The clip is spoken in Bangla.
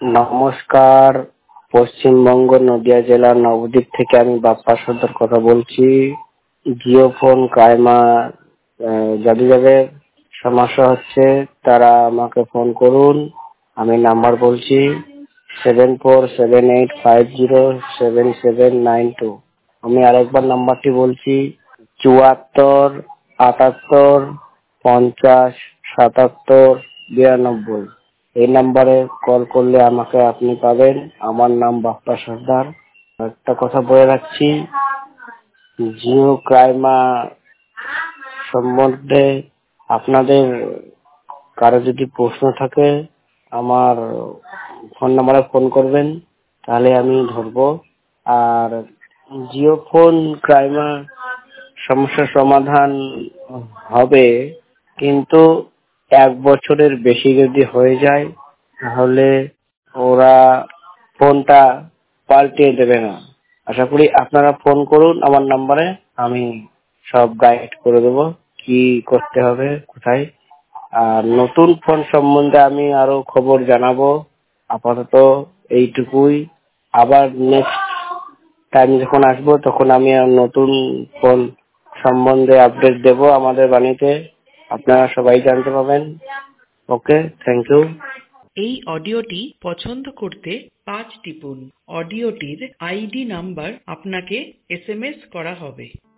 নমস্কার, পশ্চিমবঙ্গ নদিয়া জেলার নবদ্বীপ থেকে আমি বাপ্পা সর্দার কথা বলছি। জিও ফোন ক্রাইমা যাদের সমস্যা হচ্ছে তারা আমাকে ফোন করুন। আমি নাম্বার বলছি 7478507792। আমি আরেকবার নাম্বারটি বলছি 74 78 50 77 92। এই নাম্বারে কল করলে আমাকে আপনি পাবেন। আমার নাম বাপ্পা সর্দার। একটা কথা বলে রাখছি, জিও ক্রাইমা সম্বন্ধে আপনাদের কারো যদি প্রশ্ন থাকে আমার ফোন নাম্বারে ফোন করবেন, তাহলে আমি ধরবো। আর জিও ফোন ক্রাইমা সমস্যার সমাধান হবে, কিন্তু 1 বছরের বেশি যদি হয়ে যায় তাহলে ওরা ফোনটা পাল্টে দেবে না। আশা করি আপনারা ফোন করুন আমার নাম্বারে, আমি সব গাইড করে দেবো কি করতে হবে কোথায়। আর নতুন ফোন সম্বন্ধে আমি আরো খবর জানাবো। আপাতত এইটুকুই। আবার নেক্সট টাইম যখন আসবো তখন আমি নতুন ফোন সম্বন্ধে আপডেট দেব আমাদের বাণীতে, আপনারা সবাই জানতে পাবেন। Okay, thank you. এই অডিওটি পছন্দ করতে 5 টিপুন। অডিওটির আইডি নাম্বার আপনাকে SMS করা হবে।